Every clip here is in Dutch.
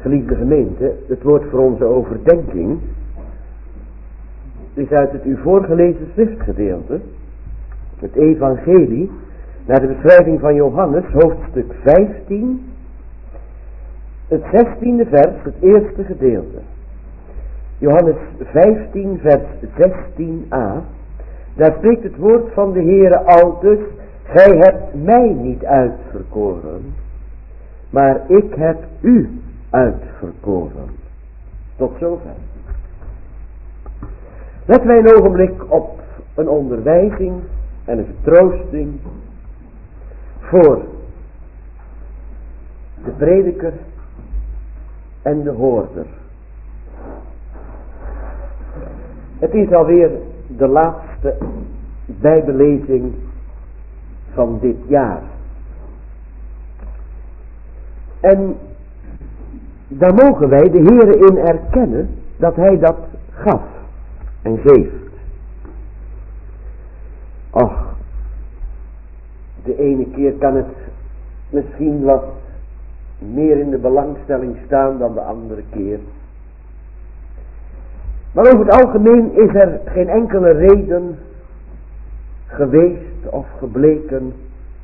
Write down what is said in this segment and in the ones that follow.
Geliefde gemeente, het woord voor onze overdenking is uit het u voorgelezen schriftgedeelte, het evangelie, naar de beschrijving van Johannes, hoofdstuk 15, het 16e vers, het eerste gedeelte. Johannes 15, vers 16a, daar spreekt het woord van de Heere aldus: gij hebt mij niet uitverkoren, maar ik heb u uitverkoren. Tot zover. Letten wij een ogenblik op een onderwijzing en een vertroosting voor de prediker en de hoorder. Het is alweer de laatste bijbellezing van dit jaar. En daar mogen wij de Heere in erkennen dat Hij dat gaf en geeft. Och, de ene keer kan het misschien wat meer in de belangstelling staan dan de andere keer. Maar over het algemeen is er geen enkele reden geweest of gebleken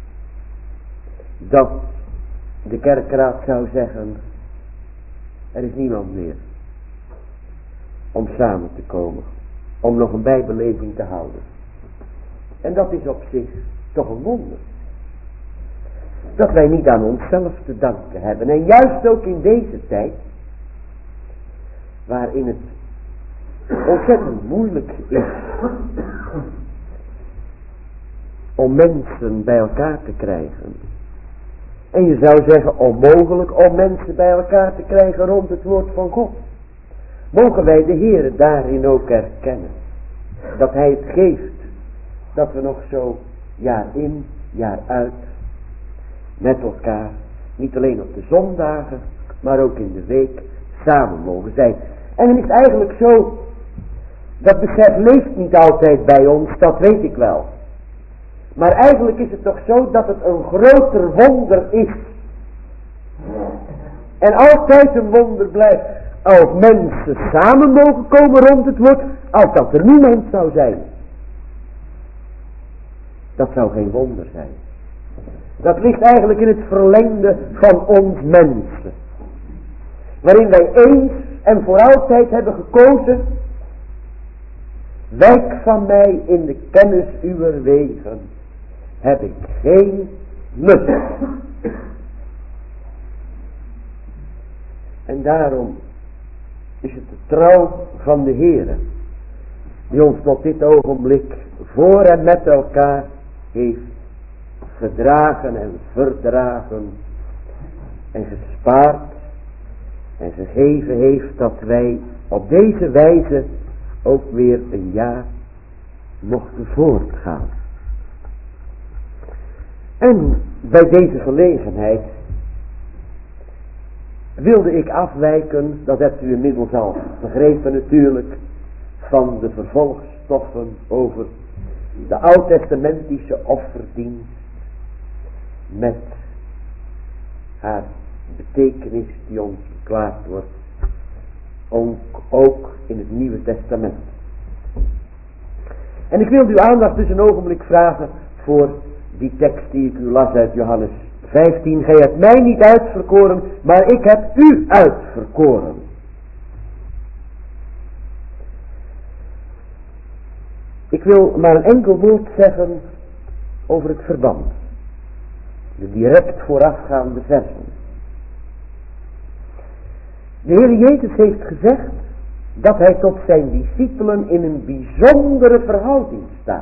dat de kerkraad zou zeggen: er is niemand meer om samen te komen, om nog een bijbellezing te houden. En dat is op zich toch een wonder. Dat wij niet aan onszelf te danken hebben. En juist ook in deze tijd, waarin het ontzettend moeilijk is om mensen bij elkaar te krijgen. En je zou zeggen onmogelijk om mensen bij elkaar te krijgen rond het woord van God. Mogen wij de Heere daarin ook erkennen. Dat Hij het geeft. Dat we nog zo jaar in, jaar uit met elkaar, niet alleen op de zondagen, maar ook in de week samen mogen zijn. En het is eigenlijk zo, dat besef leeft niet altijd bij ons, dat weet ik wel. Maar eigenlijk is het toch zo dat het een groter wonder is. En altijd een wonder blijft als mensen samen mogen komen rond het woord, als dat er niemand zou zijn. Dat zou geen wonder zijn. Dat ligt eigenlijk in het verlengde van ons mensen. Waarin wij eens en voor altijd hebben gekozen: wijk van mij in de kennis uwer wegen, heb ik geen lust. En daarom is het de trouw van de Heere die ons tot dit ogenblik voor en met elkaar heeft gedragen en verdragen en gespaard en gegeven heeft, dat wij op deze wijze ook weer een jaar mochten voortgaan. En bij deze gelegenheid wilde ik afwijken, dat hebt u inmiddels al begrepen natuurlijk, van de vervolgstoffen over de oud-testamentische offerdienst met haar betekenis die ons verklaard wordt, ook in het Nieuwe Testament. En ik wil uw aandacht dus een ogenblik vragen voor die tekst die ik u las uit Johannes 15. Gij hebt mij niet uitverkoren, maar ik heb u uitverkoren. Ik wil maar een enkel woord zeggen over het verband. De direct voorafgaande versen. De Heer Jezus heeft gezegd dat Hij tot zijn discipelen in een bijzondere verhouding staat.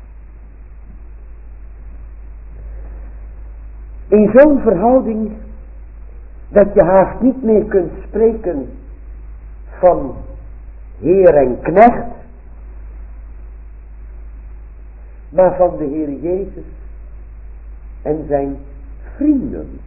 In zo'n verhouding dat je haast niet meer kunt spreken van Heer en knecht, maar van de Heer Jezus en zijn vrienden.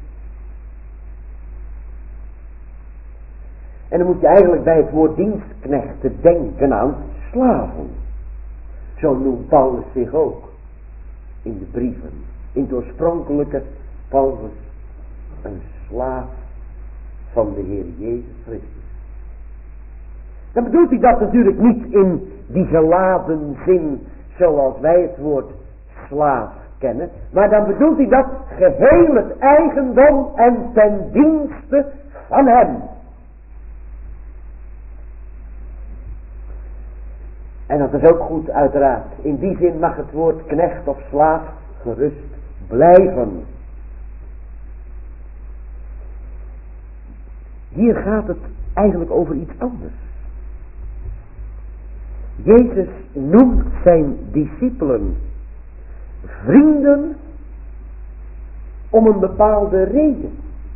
En dan moet je eigenlijk bij het woord dienstknechten denken aan slaven. Zo noemt Paulus zich ook in de brieven. In het oorspronkelijke Paulus een slaaf van de Heer Jezus Christus. Dan bedoelt hij dat natuurlijk niet in die geladen zin zoals wij het woord slaaf kennen. Maar dan bedoelt hij dat geheel het eigendom en ten dienste van hem. En dat is ook goed uiteraard. In die zin mag het woord knecht of slaaf gerust blijven. Hier gaat het eigenlijk over iets anders. Jezus noemt zijn discipelen vrienden om een bepaalde reden.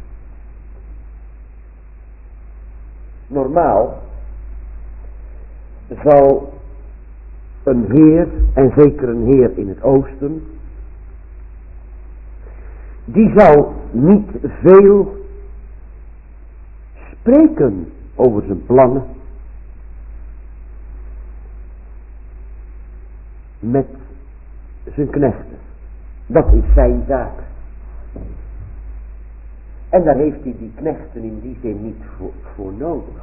Normaal zal een heer, en zeker een heer in het oosten, die zal niet veel spreken over zijn plannen met zijn knechten. Dat is zijn zaak. En daar heeft hij die knechten in die zin niet voor nodig.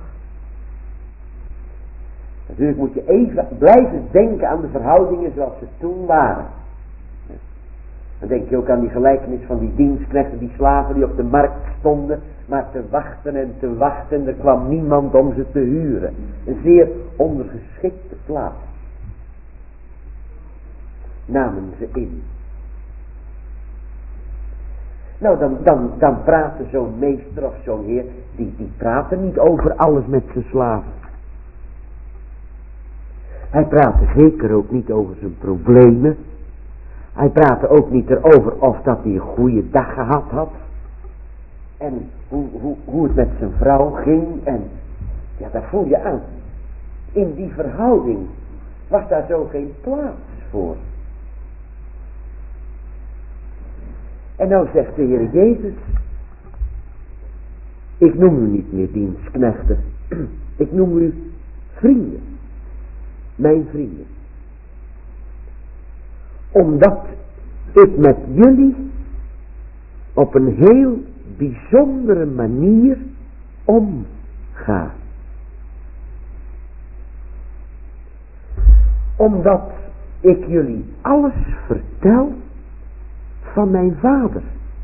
Natuurlijk moet je even blijven denken aan de verhoudingen zoals ze toen waren. Dan denk je ook aan die gelijkenis van die dienstknechten, die slaven die op de markt stonden, maar te wachten en te wachten. Er kwam niemand om ze te huren. Een zeer ondergeschikte plaats namen ze in. Nou, dan praatte zo'n meester of zo'n heer, die praatte niet over alles met zijn slaven. Hij praatte zeker ook niet over zijn problemen. Hij praatte ook niet erover of dat hij een goede dag gehad had. En hoe het met zijn vrouw ging. En ja, daar voel je aan. In die verhouding was daar zo geen plaats voor. En nou zegt de Heer Jezus, ik noem u niet meer dienstknechten. Ik noem u vrienden. Mijn vrienden. Omdat ik met jullie op een heel bijzondere manier omga. Omdat ik jullie alles vertel van mijn Vader.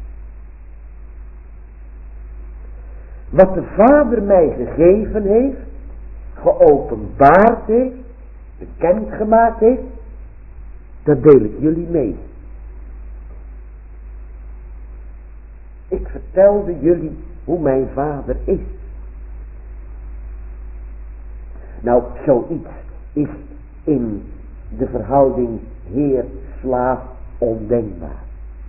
Wat de Vader mij gegeven heeft, geopenbaard heeft, bekendgemaakt heeft, dat deel ik jullie mee. Ik vertelde jullie hoe mijn Vader is. Nou, zoiets is in de verhouding heer-slaaf ondenkbaar.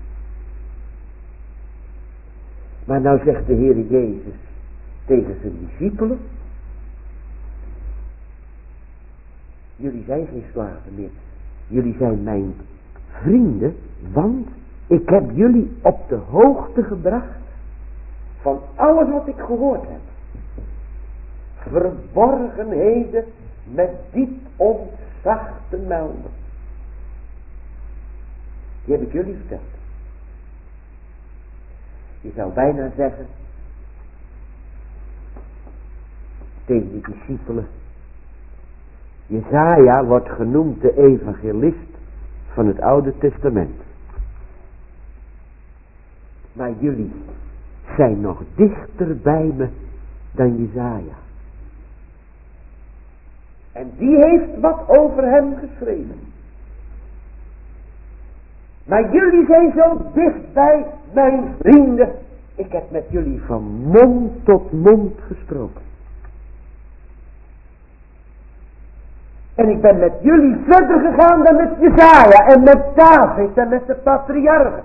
Maar nou zegt de Heer Jezus tegen zijn discipelen, jullie zijn geen slaven meer. Jullie zijn mijn vrienden, want ik heb jullie op de hoogte gebracht van alles wat ik gehoord heb. Verborgenheden met diep ontzag te melden. Die heb ik jullie verteld. Je zou bijna zeggen tegen die discipelen, Jesaja wordt genoemd de evangelist van het Oude Testament. Maar jullie zijn nog dichter bij me dan Jesaja. En die heeft wat over hem geschreven. Maar jullie zijn zo dichtbij, mijn vrienden. Ik heb met jullie van mond tot mond gesproken. En ik ben met jullie verder gegaan dan met Jesaja en met David en met de patriarchen.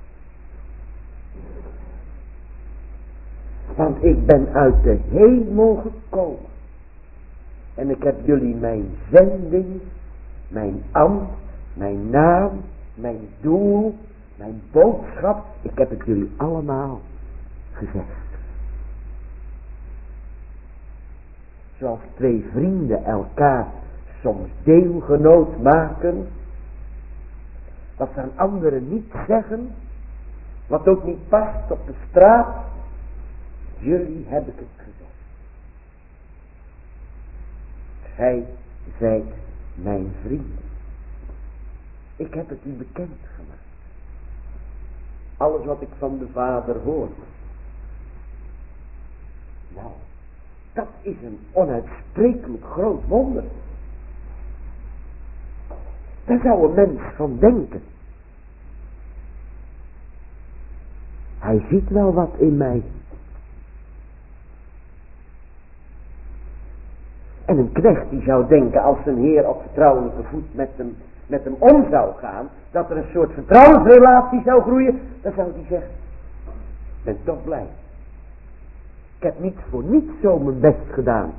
Want ik ben uit de hemel gekomen. En ik heb jullie mijn zending, mijn ambt, mijn naam, mijn doel, mijn boodschap, ik heb het jullie allemaal gezegd. Zoals twee vrienden elkaar soms deelgenoot maken, wat ze aan anderen niet zeggen, wat ook niet past op de straat, jullie heb ik het gezegd. Gij zijt mijn vrienden. Ik heb het u bekend gemaakt. Alles wat ik van de Vader hoorde. Nou, dat is een onuitsprekelijk groot wonder. Daar zou een mens van denken. Hij ziet wel wat in mij. En een knecht die zou denken, als zijn heer op vertrouwelijke voet met hem om zou gaan, dat er een soort vertrouwensrelatie zou groeien, dan zou hij zeggen, ik ben toch blij. Ik heb niet voor niets zo mijn best gedaan.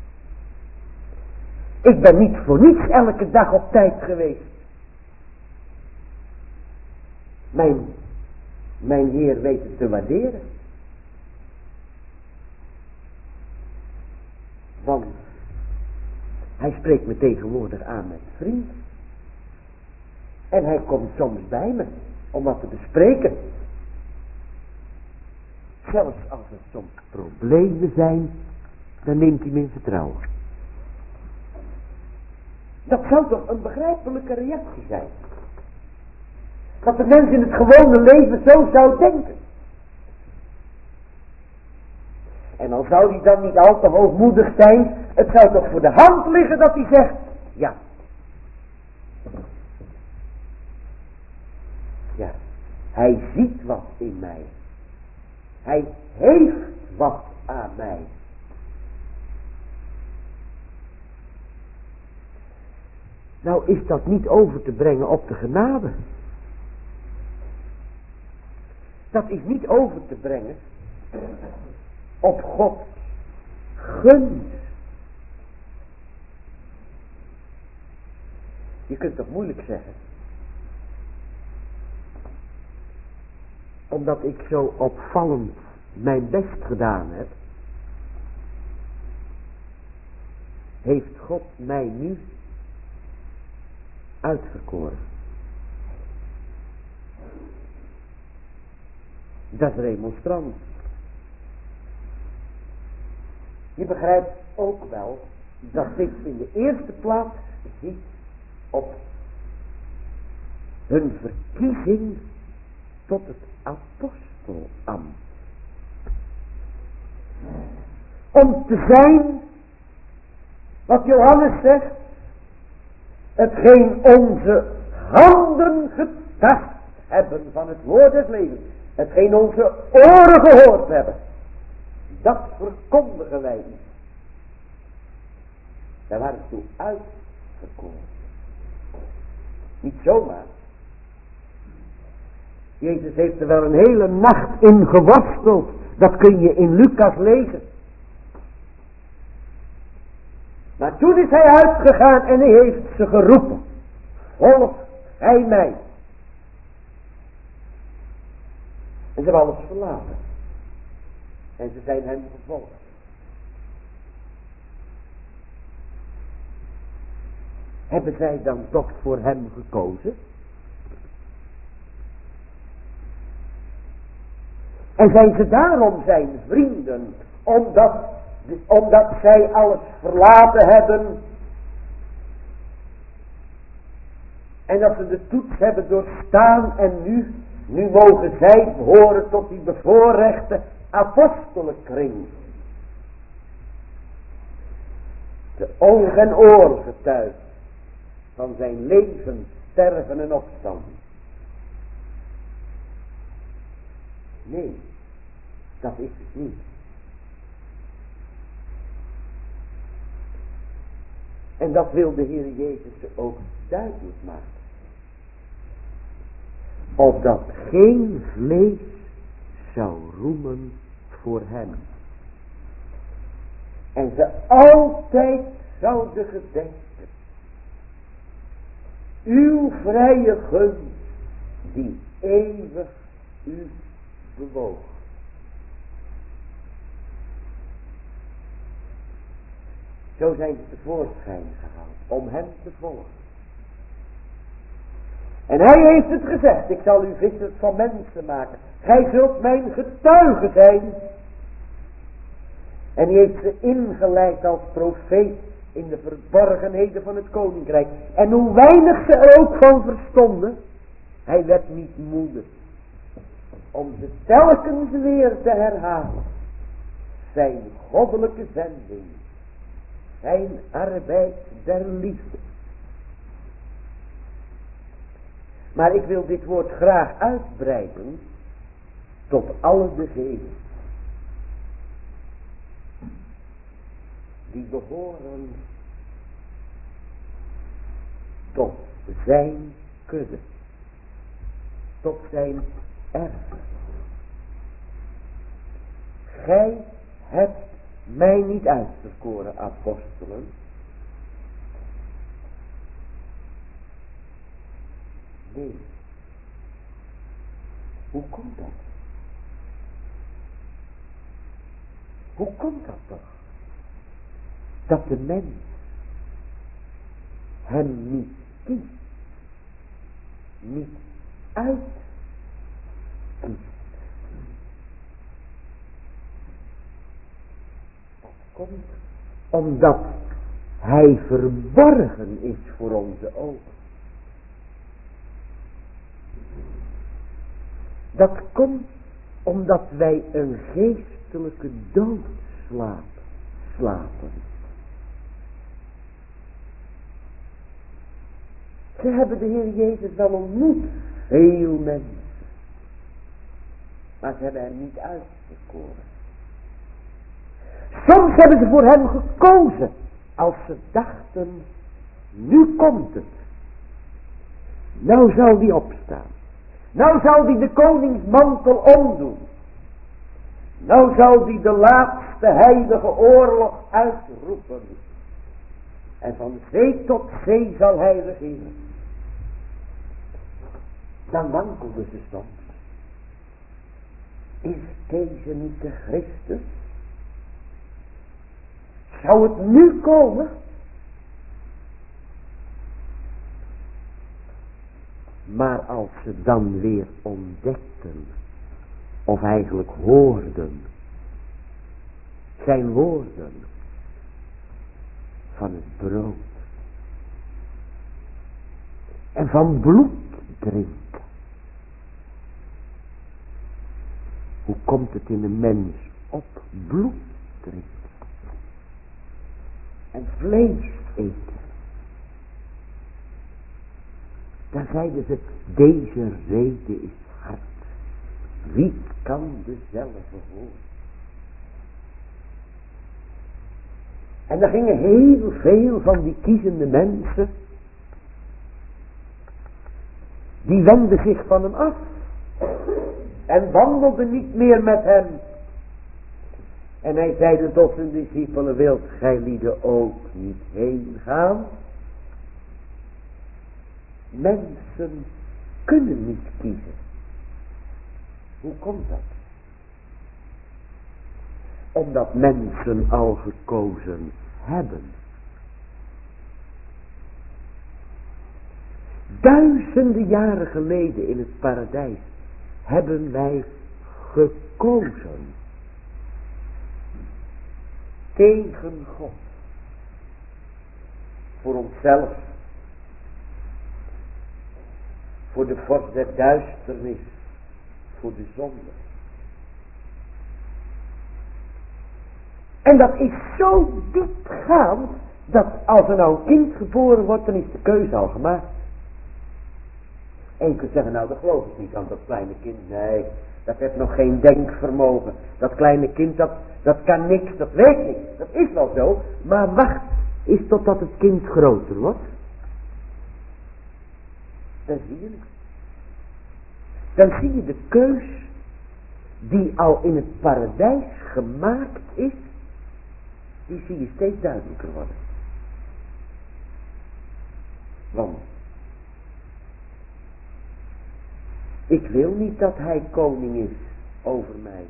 Ik ben niet voor niets elke dag op tijd geweest. Mijn heer weet het te waarderen. Want hij spreekt me tegenwoordig aan met vriend. En hij komt soms bij me om wat te bespreken. Zelfs als er soms problemen zijn, dan neemt hij me in vertrouwen. Dat zou toch een begrijpelijke reactie zijn. Dat de mens in het gewone leven zo zou denken. En al zou hij dan niet al te hoogmoedig zijn, het zou toch voor de hand liggen dat hij zegt, ja. Ja, hij ziet wat in mij. Hij heeft wat aan mij. Nou is dat niet over te brengen op de genade. Dat is niet over te brengen op Gods gunst. Je kunt toch moeilijk zeggen, omdat ik zo opvallend mijn best gedaan heb, heeft God mij nu uitverkoren. Dat is remonstrant. Je begrijpt ook wel dat dit in de eerste plaats ziet op hun verkiezing tot het apostelambt. Om te zijn, wat Johannes zegt, hetgeen onze handen getast hebben van het woord des levens, hetgeen onze oren gehoord hebben, dat verkondigen wij u. Daar waren ze toe uitverkoren. Niet zomaar. Jezus heeft er wel een hele nacht in geworsteld. Dat kun je in Lucas lezen. Maar toen is hij uitgegaan en hij heeft ze geroepen. Volg gij mij. En ze hebben alles verlaten. En ze zijn hem gevolgd. Hebben zij dan toch voor hem gekozen? En zijn ze daarom zijn vrienden, omdat zij alles verlaten hebben en dat ze de toets hebben doorstaan en nu mogen zij behoren tot die bevoorrechte apostelenkring. De oog en oor getuigt van zijn leven, sterven en opstand. Nee, dat is het niet. En dat wil de Heer Jezus ook duidelijk maken. Opdat geen vlees zou roemen voor hem. En ze altijd zouden gedenken. Uw vrije gunst die eeuwig u bewoog. Zo zijn ze tevoorschijn gehaald om hem te volgen. En hij heeft het gezegd, ik zal u vissers van mensen maken. Gij zult mijn getuige zijn En hij heeft ze ingeleid als profeet in de verborgenheden van het koninkrijk. En hoe weinig ze er ook van verstonden, hij werd niet moede om ze telkens weer te herhalen. Zijn goddelijke zending, zijn arbeid der liefde. Maar ik wil dit woord graag uitbreiden tot alle degenen die behoren tot zijn kudde, tot zijn erf. Gij hebt mij niet uitverkoren, apostelen, nee. Hoe komt dat? Hoe komt dat toch? Dat de mens hem niet kiest, niet uitkiest. Dat komt omdat hij verborgen is voor onze ogen. Dat komt omdat wij een geestelijke dood slapen. Ze hebben de Heer Jezus wel ontmoet, veel mensen. Maar ze hebben hem niet uitverkoren. Soms hebben ze voor hem gekozen, als ze dachten, nu komt het. Nou zal die opstaan. Nou zal die de koningsmantel omdoen. Nou zal die de laatste heilige oorlog uitroepen. En van zee tot zee zal hij regeren. Dan wankelden ze soms. Is deze niet de Christus? Zou het nu komen? Maar als ze dan weer ontdekten, of eigenlijk hoorden, zijn woorden van het brood en van bloed drinken. Hoe komt het in een mens op bloed drinken en vlees eten? Daar zeiden ze, deze rede is hard. Wie kan dezelfde horen? En er gingen heel veel van die kiezende mensen, die wenden zich van hem af. En wandelden niet meer met hem. En hij zeide tot zijn discipelen, wilt gij lieden ook niet heen gaan? Mensen kunnen niet kiezen. Hoe komt dat? Omdat mensen al gekozen hebben. Duizenden jaren geleden in het paradijs hebben wij gekozen tegen God. Voor onszelf. Voor de vorst der duisternis. Voor de zonde. En dat is zo diepgaand, dat als er nou een kind geboren wordt, dan is de keuze al gemaakt. En je kunt zeggen, nou dat geloof ik niet aan dat kleine kind. Nee, dat heeft nog geen denkvermogen. Dat kleine kind, dat kan niks, dat weet niks. Dat is wel zo, maar wacht eens totdat het kind groter wordt. Dan zie je het. Dan zie je de keus die al in het paradijs gemaakt is, die zie je steeds duidelijker worden. Want ik wil niet dat hij koning is over mij.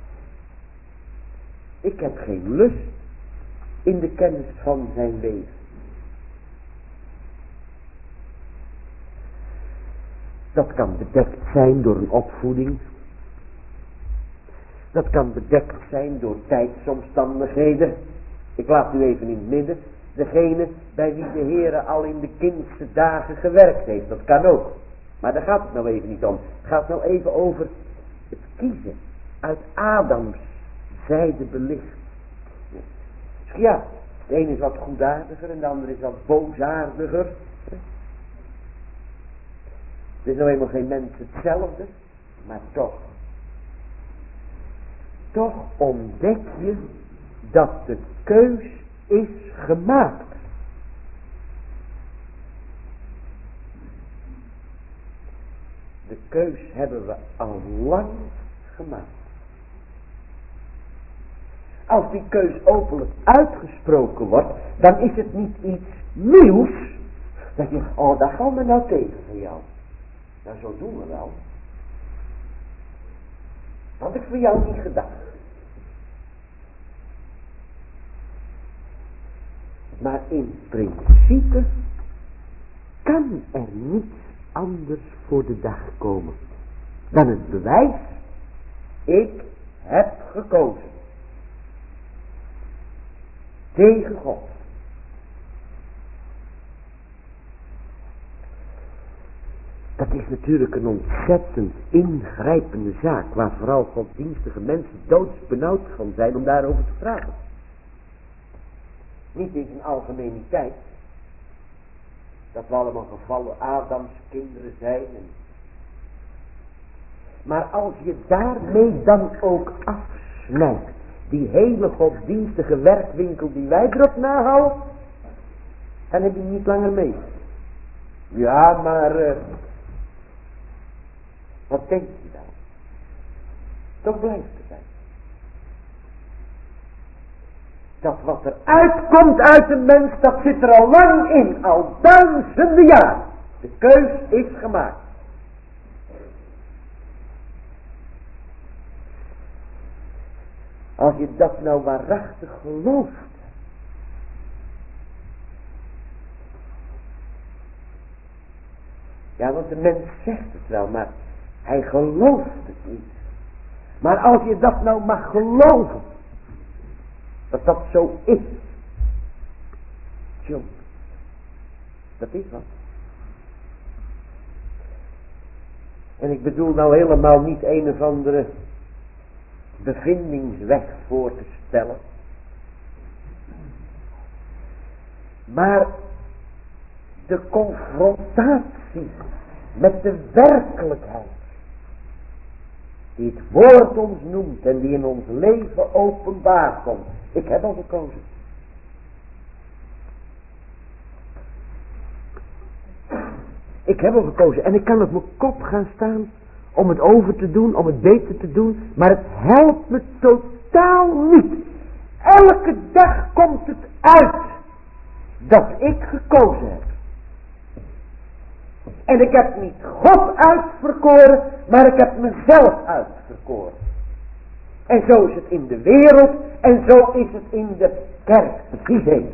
Ik heb geen lust in de kennis van zijn wezen. Dat kan bedekt zijn door een opvoeding. Dat kan bedekt zijn door tijdsomstandigheden. Ik laat u even in het midden. Degene bij wie de Heere al in de kindse dagen gewerkt heeft. Dat kan ook. Maar daar gaat het nou even niet om. Het gaat nou even over het kiezen. Uit Adams zijde belicht. Dus ja, de een is wat goedaardiger en de ander is wat boosaardiger. Het is nou eenmaal geen mens hetzelfde. Maar toch ontdek je dat de keus is gemaakt. De keus hebben we al lang gemaakt. Als die keus openlijk uitgesproken wordt, dan is het niet iets nieuws. Dat je, oh, dat gaan we nou tegen van jou. Nou, zo doen we wel. Dat had ik voor jou niet gedacht. Maar in principe kan er niets anders voor de dag komen dan het bewijs: ik heb gekozen tegen God. Dat is natuurlijk een ontzettend ingrijpende zaak, waar vooral godsdienstige mensen doodsbenauwd van zijn om daarover te vragen. Niet in zijn algemeniteit, dat we allemaal gevallen Adams kinderen zijn. Maar als je daarmee dan ook afsnijdt, die hele godsdienstige werkwinkel die wij erop nahouden, dan heb je niet langer mee. Ja, maar wat denk je dan? Toch blijft het bij. Dat wat er uitkomt uit een mens, dat zit er al lang in, al duizenden jaar. De keus is gemaakt. Als je dat nou waarachtig gelooft. Ja, want de mens zegt het wel, maar hij gelooft het niet. Maar als je dat nou mag geloven, dat dat zo is. Tjong, dat is wat. En ik bedoel nou helemaal niet een of andere bevindingsweg voor te stellen. Maar de confrontatie met de werkelijkheid die het woord ons noemt en die in ons leven openbaar komt. Ik heb al gekozen. Ik heb al gekozen en ik kan op mijn kop gaan staan om het over te doen, om het beter te doen, maar het helpt me totaal niet. Elke dag komt het uit dat ik gekozen heb. En ik heb niet God uitverkoren, maar ik heb mezelf uitverkoren. En zo is het in de wereld en zo is het in de kerk. Precies.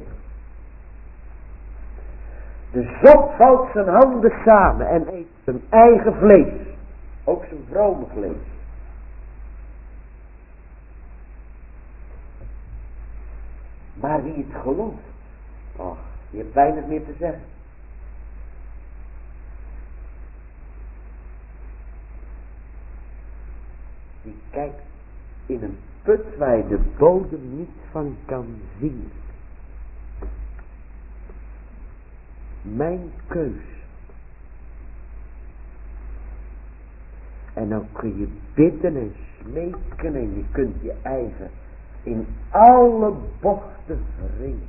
De zot valt zijn handen samen en eet zijn eigen vlees. Ook zijn vrome vlees. Maar wie het gelooft, ach, die heeft weinig meer te zeggen. Die kijkt in een put waar je de bodem niet van kan zien. Mijn keus. En dan kun je bidden en smeken en je kunt je eigen in alle bochten wringen.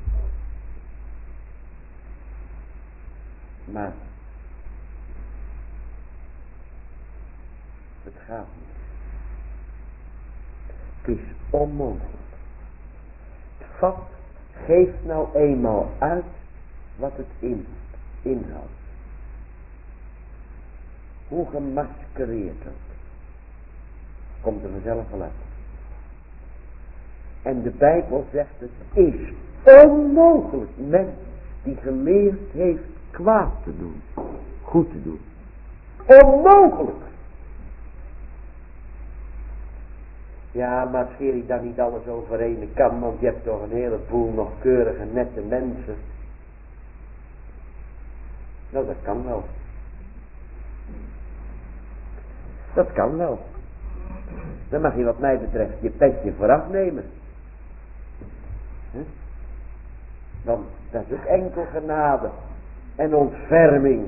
Maar het gaat niet. Het is onmogelijk. Het vat geeft nou eenmaal uit wat het inhoudt. Hoe gemaskereerd ook. Komt er vanzelf wel uit. En de Bijbel zegt het is onmogelijk mens die geleerd heeft kwaad te doen, goed te doen. Onmogelijk. Ja, maar scheer ik dan niet alles over één kam, want je hebt toch een heleboel nog keurige, nette mensen. Nou, dat kan wel. Dat kan wel. Dan mag je wat mij betreft je petje vooraf nemen. Want dat is ook enkel genade en ontferming.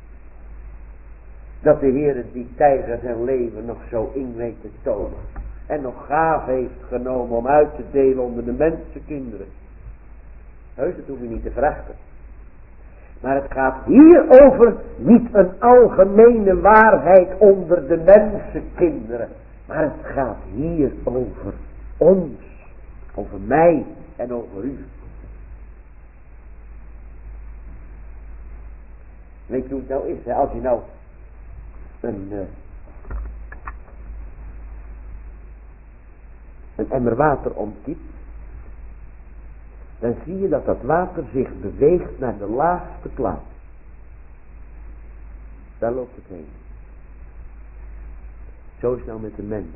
Dat de Heer die tijger zijn leven nog zo in weet te tonen. En nog gaaf heeft genomen om uit te delen onder de mensenkinderen. Heus, dat hoef je niet te vragen. Maar het gaat hier over niet een algemene waarheid onder de mensenkinderen. Maar het gaat hier over ons. Over mij en over u. Weet je hoe het nou is? Hè? Als je nou een emmer water omkiept, dan zie je dat dat water zich beweegt naar de laagste plaats. Daar loopt het heen. Zo is het nou met de mens.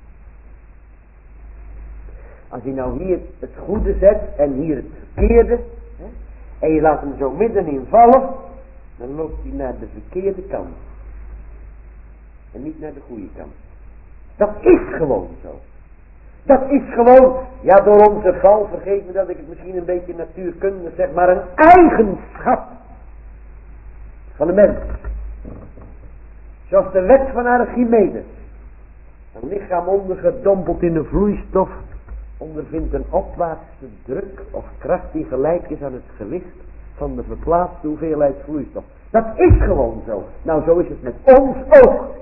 Als je nou hier het goede zet en hier het verkeerde, hè, en je laat hem zo middenin vallen, dan loopt hij naar de verkeerde kant. En niet naar de goede kant. Dat is gewoon zo. Dat is gewoon, ja, door onze val, vergeet me dat ik het misschien een beetje natuurkundig zeg, maar een eigenschap van de mens. Zoals de wet van Archimedes. Een lichaam ondergedompeld in een vloeistof ondervindt een opwaartse druk of kracht die gelijk is aan het gewicht van de verplaatste hoeveelheid vloeistof. Dat is gewoon zo. Nou, zo is het met ons ook.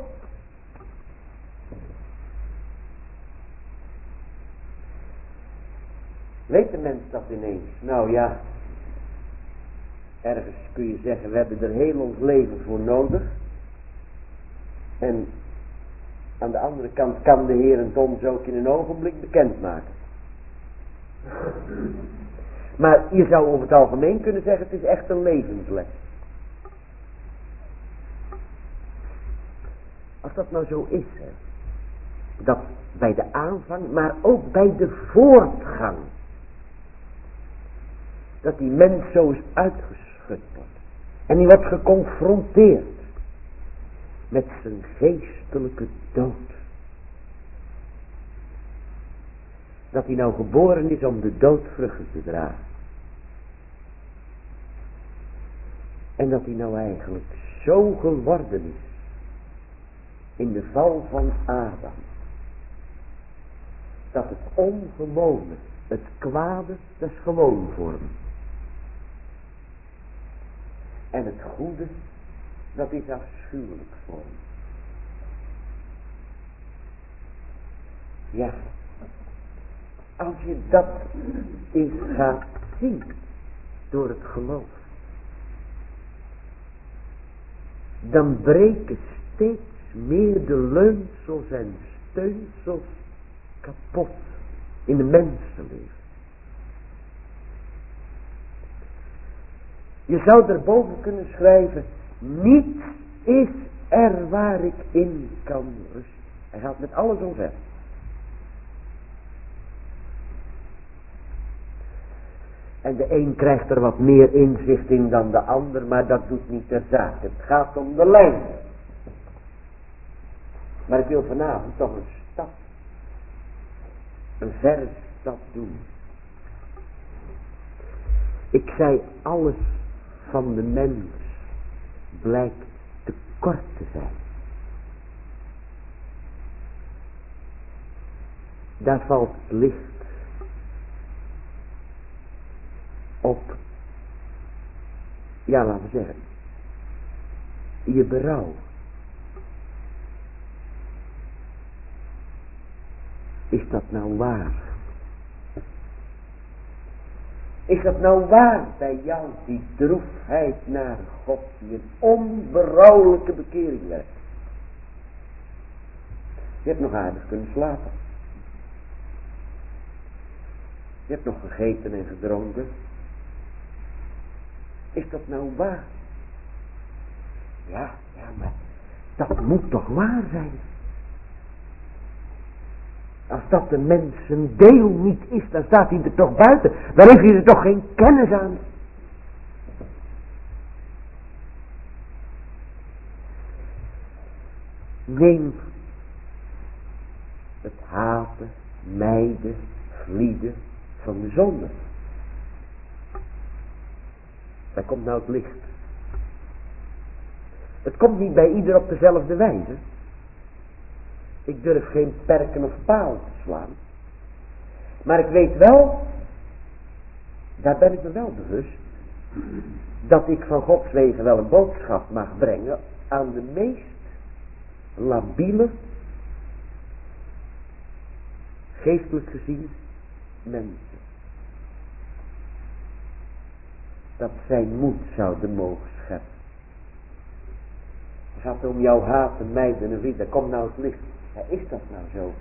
Weet de mens dat ineens? Nou ja, ergens kun je zeggen, we hebben er heel ons leven voor nodig. En aan de andere kant kan de Heer het ons ook in een ogenblik bekendmaken. Maar je zou over het algemeen kunnen zeggen, het is echt een levensles. Als dat nou zo is, hè, dat bij de aanvang, maar ook bij de voortgang, dat die mens zo is uitgeschud wordt. En die wordt geconfronteerd met zijn geestelijke dood. Dat hij nou geboren is om de dood vruchten te dragen. En dat hij nou eigenlijk zo geworden is in de val van Adam. Dat het ongewone, het kwade, dat is gewoon voor hem. En het goede, dat is afschuwelijk voor hem. Ja, als je dat eens gaat zien door het geloof, dan breken steeds meer de leunsels en steunsels kapot in de mensenleven. Je zou erboven kunnen schrijven, niets is er waar ik in kan rusten. Hij gaat met alles omver. En de een krijgt er wat meer inzicht in dan de ander, maar dat doet niet ter zake. Het gaat om de lijn. Maar ik wil vanavond toch een stap, een verre stap doen. Ik zei, alles van de mens blijkt te kort te zijn. Daar valt het licht op, ja, laten we zeggen, je berouw. Is dat nou waar? Is dat nou waar bij jou, die droefheid naar God, die een onberouwelijke bekering werkt? Je hebt nog aardig kunnen slapen. Je hebt nog gegeten en gedronken. Is dat nou waar? Ja, maar dat moet toch waar zijn? Als dat de mens een deel niet is, dan staat hij er toch buiten. Dan heeft hij er toch geen kennis aan. Neem het haten, mijden, vlieden van de zonde. Daar komt nou het licht. Het komt niet bij ieder op dezelfde wijze. Ik durf geen perken of palen te slaan. Maar ik weet wel, daar ben ik me wel bewust, dat ik van Gods wegen wel een boodschap mag brengen aan de meest labiele, geestelijk gezien, mensen. Dat zijn moed zouden mogen scheppen. Het gaat om jouw haten, mijden en wie, daar komt nou het licht. Ja, is dat nou zo?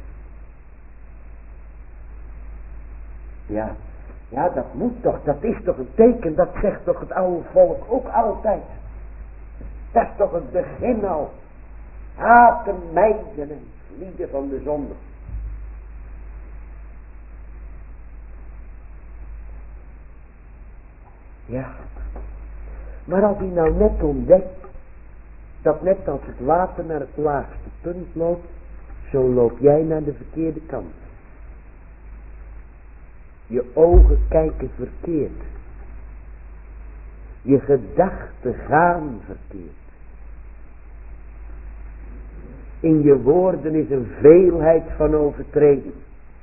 Ja, dat moet toch, dat is toch een teken, dat zegt toch het oude volk ook altijd. Dat is toch het begin al. Haten, mijden en vlieden van de zonde. Ja, maar als hij nou net ontdekt, dat net als het water naar het laagste punt loopt, zo loop jij naar de verkeerde kant. Je ogen kijken verkeerd. Je gedachten gaan verkeerd. In je woorden is een veelheid van overtreding.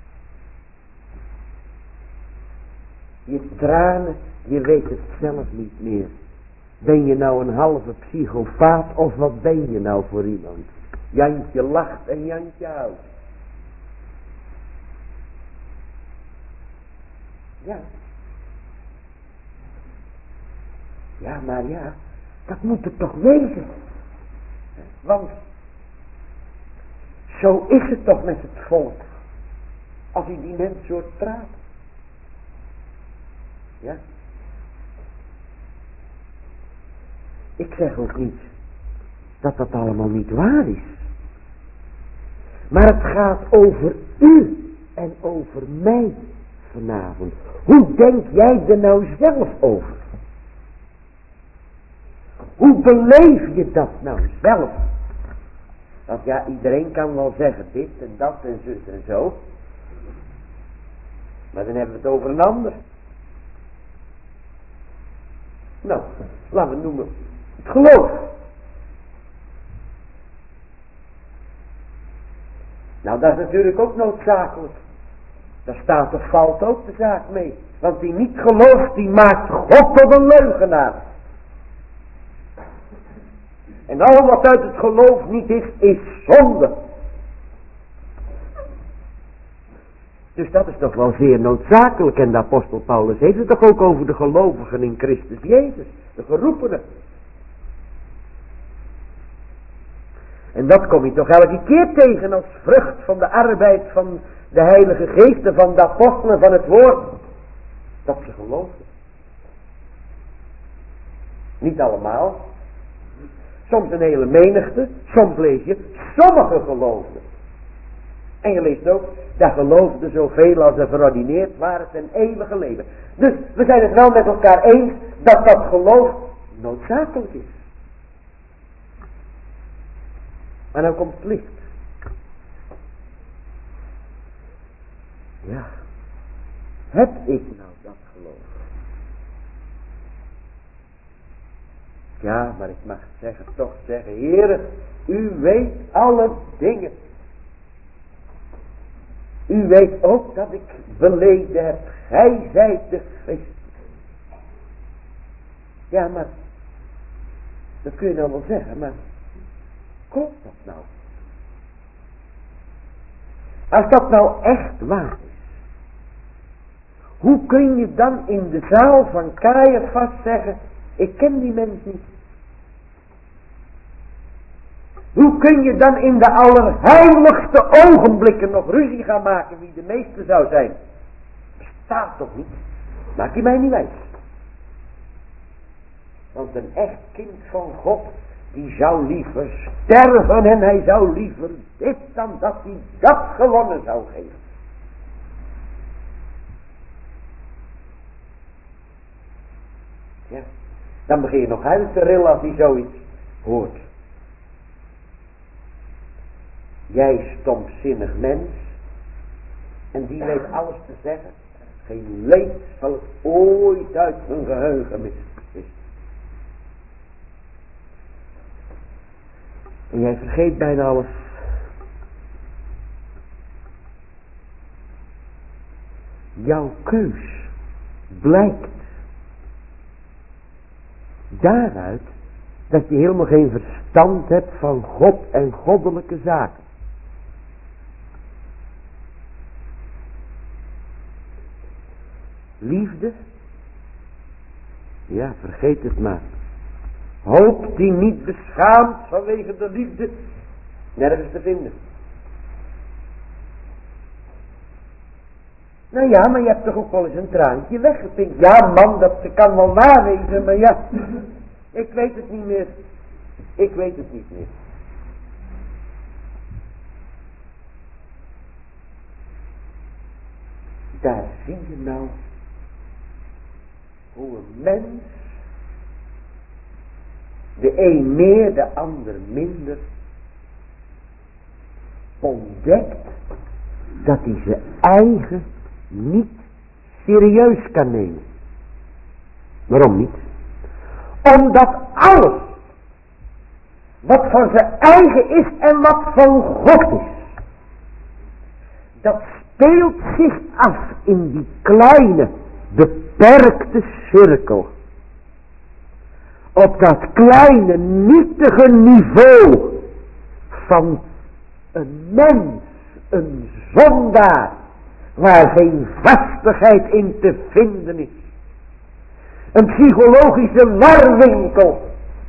Je tranen, je weet het zelf niet meer. Ben je nou een halve psychopaat of wat ben je nou voor iemand? Jantje lacht en Jantje huilt. Ja. Ja, maar ja, dat moet het toch wezen. Want zo is het toch met het volk. Als je die mensen hoort praten. Ja. Ik zeg ook niet dat dat allemaal niet waar is. Maar het gaat over u en over mij vanavond. Hoe denk jij er nou zelf over? Hoe beleef je dat nou zelf? Want ja, iedereen kan wel zeggen dit en dat en zus en zo. Maar dan hebben we het over een ander. Nou, laten we het noemen het geloof. Nou, dat is natuurlijk ook noodzakelijk. Daar staat of valt ook de zaak mee. Want die niet gelooft, die maakt God tot een leugenaar. En al wat uit het geloof niet is, is zonde. Dus dat is toch wel zeer noodzakelijk. En de apostel Paulus heeft het toch ook over de gelovigen in Christus Jezus. De geroepenen. En dat kom je toch elke keer tegen als vrucht van de arbeid van de Heilige Geest en van de apostelen van het woord. Dat ze geloofden. Niet allemaal. Soms een hele menigte. Soms lees je, sommigen geloofden. En je leest ook, daar geloofden zoveel als er verordineerd waren ten eeuwige leven. Dus we zijn het wel met elkaar eens dat dat geloof noodzakelijk is. Maar nou komt het licht. Ja. Heb ik nou dat geloof? Ja, maar ik mag toch zeggen, Heere, u weet alle dingen. U weet ook dat ik beleden heb. Gij zijt de Christus. Ja, maar dat kun je nou wel zeggen, maar klopt dat nou? Als dat nou echt waar is, hoe kun je dan in de zaal van Caiaphas zeggen, ik ken die mens niet? Hoe kun je dan in de allerheiligste ogenblikken nog ruzie gaan maken wie de meeste zou zijn? Bestaat toch niet? Maak je mij niet wijs. Want een echt kind van God die zou liever sterven en hij zou liever dit dan dat hij dat gewonnen zou geven. Ja, dan begin je nog uit te rillen als hij zoiets hoort. Jij stomzinnig mens, en die weet alles te zeggen. Geen leed zal het ooit uit hun geheugen missen. En jij vergeet bijna alles. Jouw keus blijkt daaruit dat je helemaal geen verstand hebt van God en goddelijke zaken. Liefde? Ja, vergeet het maar. Hoop die niet beschaamt vanwege de liefde, nergens te vinden. Nou ja, maar je hebt toch ook wel eens een traantje weggepinkt. Ja man, dat kan wel waar wezen, maar ja, ik weet het niet meer. Ik weet het niet meer. Daar zie je nou hoe een mens, de een meer, de ander minder, ontdekt dat hij zijn eigen niet serieus kan nemen. Waarom niet? Omdat alles wat van zijn eigen is en wat van God is, dat speelt zich af in die kleine, beperkte cirkel. Op dat kleine, nietige niveau van een mens, een zondaar, waar geen vastigheid in te vinden is. Een psychologische warwinkel.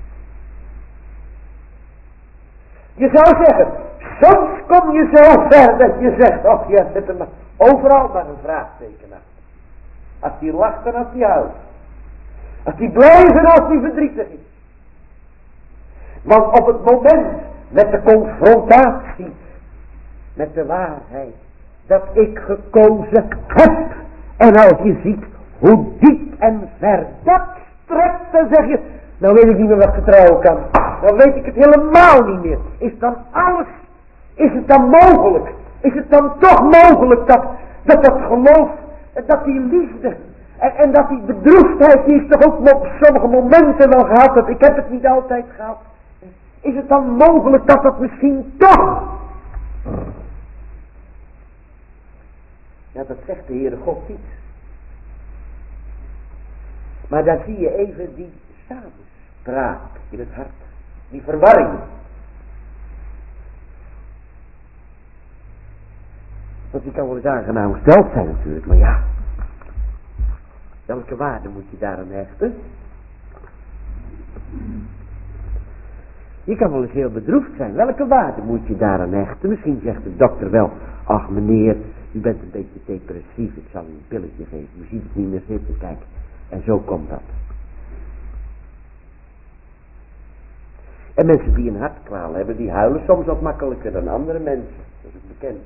Je zou zeggen, soms kom je zo ver dat je zegt, och ja, zet er maar overal maar een vraagteken achter. Als die lacht en als die huilt. Als die blij is en als die verdrietig is. Want op het moment met de confrontatie met de waarheid dat ik gekozen heb, en als je ziet hoe diep en ver dat strekt, dan zeg je, nou weet ik niet meer wat vertrouwen kan. Dan weet ik het helemaal niet meer. Is dan alles, is het dan mogelijk? Is het dan toch mogelijk dat geloof, dat die liefde en dat die bedroefdheid, die is toch ook op sommige momenten wel gehad, dat ik heb het niet altijd gehad. Is het dan mogelijk dat dat misschien toch? Ja, dat zegt de Heere God niet. Maar daar zie je even die samenspraak in het hart. Die verwarring. Want die kan wel eens aangenaam gesteld zijn natuurlijk, maar ja. Welke waarde moet je daaraan hechten? Je kan wel eens heel bedroefd zijn. Welke waarde moet je daaraan hechten? Misschien zegt de dokter wel, ach meneer, u bent een beetje depressief, ik zal u een pilletje geven. U ziet het niet meer zitten, kijk. En zo komt dat. En mensen die een hartkwaal hebben, die huilen soms wat makkelijker dan andere mensen. Dat is ook bekend.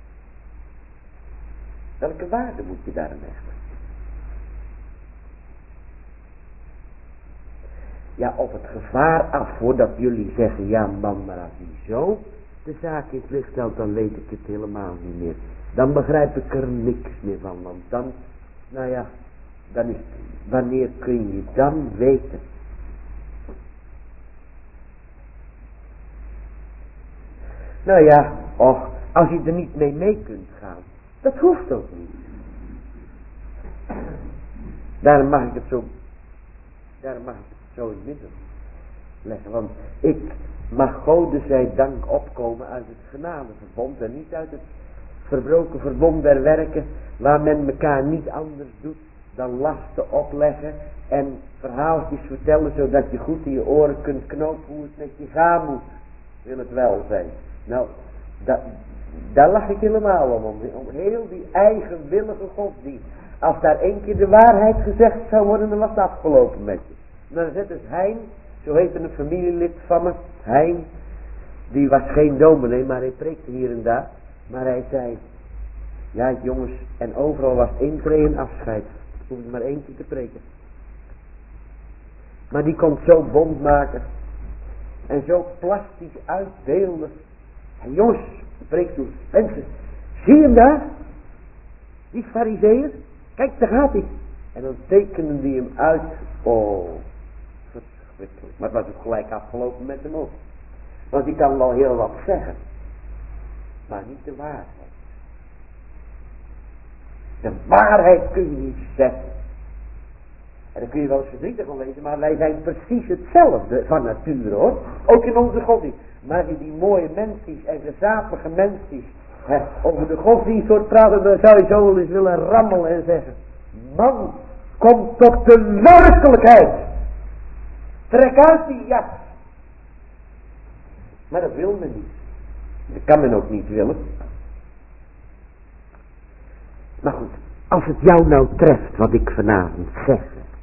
Welke waarde moet je daaraan hechten? Ja, op het gevaar af voordat jullie zeggen, ja man, maar als hij zo de zaak in het licht stelt, dan weet ik het helemaal niet meer. Dan begrijp ik er niks meer van, want dan, nou ja, dan is, wanneer kun je dan weten? Nou ja, och, als je er niet mee kunt gaan, dat hoeft ook niet. Daarom mag ik het zo in het midden leggen, want ik mag Gode zij dank opkomen uit het genadeverbond en niet uit het verbroken verbond der werken, waar men elkaar niet anders doet dan lasten opleggen en verhaaltjes vertellen, zodat je goed in je oren kunt knopen hoe het met je gaan moet, wil het wel zijn. Nou, daar lach ik helemaal om heel die eigenwillige godsdienst. Als daar één keer de waarheid gezegd zou worden, dan was het afgelopen met je. Dan zet het hein Zo heette een familielid van me, Hein. Die was geen dominee, maar hij preekte hier en daar. Maar hij zei, ja jongens, en overal was intree en afscheid. Hoef ik maar eentje te preken. Maar die kon zo bond maken. En zo plastisch uitbeelden. En jongens, preek toe. Mensen, zie je hem daar? Die farizeeër? Kijk, daar gaat hij. En dan tekenden die hem uit. Oh, verschrikkelijk. Maar het was ook gelijk afgelopen met hem ook. Want die kan wel heel wat zeggen. Maar niet de waarheid. De waarheid kun je niet zeggen. En dan kun je wel eens verdrietig van lezen, maar wij zijn precies hetzelfde van nature hoor. Ook in onze godsdienst. Maar die mooie mensjes en gezapige mensjes over de godsdienst soort praten, dan zou je zo wel eens willen rammelen en zeggen. Man, kom tot de werkelijkheid. Trek uit die jas. Maar dat wil men niet. Dat kan men ook niet willen. Maar goed, als het jou nou treft wat ik vanavond zeg.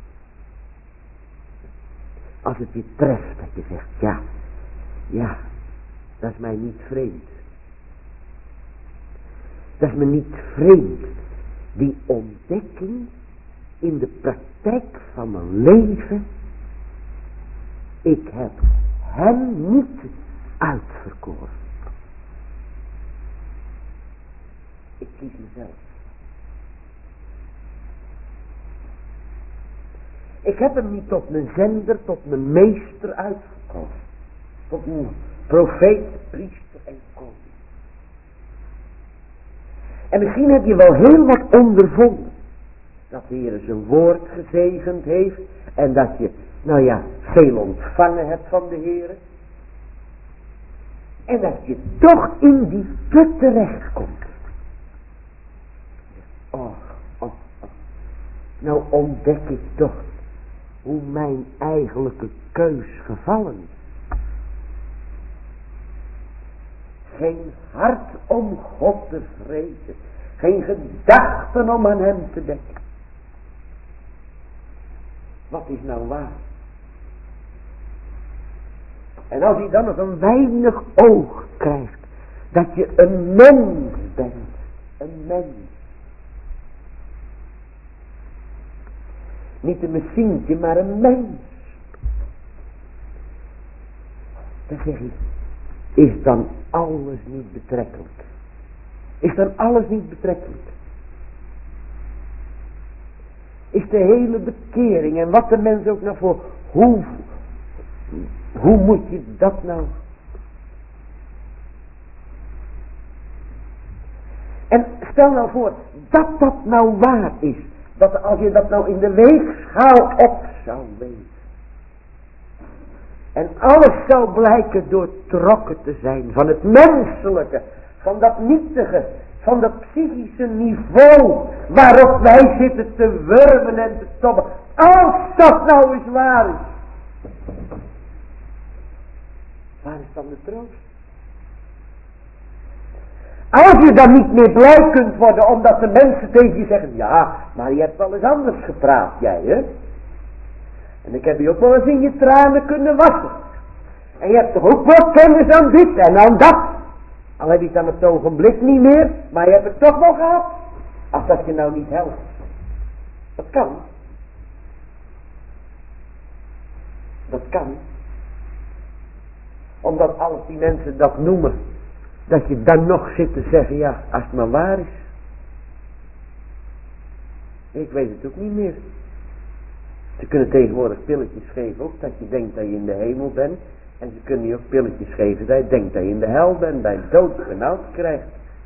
Als het je treft dat je zegt, ja, dat is mij niet vreemd. Dat is me niet vreemd. Die ontdekking in de praktijk van mijn leven. Ik heb hem niet uitverkoren. Ik kies mezelf. Ik heb hem niet tot mijn zender, tot mijn meester uitverkoren. Tot mijn profeet, priester en koning. En misschien heb je wel heel wat ondervonden. Dat de Heer zijn woord gezegend heeft. En dat je, veel ontvangen hebt van de Heer. En dat je toch in die put terechtkomt. Oh. Nou ontdek ik toch hoe mijn eigenlijke keus gevallen is. Geen hart om God te vrezen. Geen gedachten om aan hem te denken. Wat is nou waar? En als hij dan nog een weinig oog krijgt. Dat je een mens bent. Een mens. Niet een machientje, maar een mens. Dan zeg ik, is dan alles niet betrekkelijk? Is dan alles niet betrekkelijk? Is de hele bekering en wat de mens ook nou voor, hoe moet je dat nou? En stel nou voor, dat nou waar is. Dat als je dat nou in de weegschaal op zou wegen. En alles zou blijken doortrokken te zijn van het menselijke. Van dat nietige. Van dat psychische niveau. Waarop wij zitten te wurmen en te tobben. Als dat nou eens waar is. Waar is dan de troost? Als je dan niet meer blij kunt worden omdat de mensen tegen je zeggen, ja, maar je hebt wel eens anders gepraat, jij hè. En ik heb je ook wel eens in je tranen kunnen wassen. En je hebt toch ook wel kennis aan dit en aan dat. Al heb je het aan het ogenblik niet meer, maar je hebt het toch wel gehad. Als dat je nou niet helpt. Dat kan. Dat kan. Omdat als die mensen dat noemen, dat je dan nog zit te zeggen, ja, als het maar waar is. Ik weet het ook niet meer. Ze kunnen tegenwoordig pilletjes geven ook, dat je denkt dat je in de hemel bent. En ze kunnen je ook pilletjes geven dat je denkt dat je in de hel bent, dat je dood benauwd krijgt.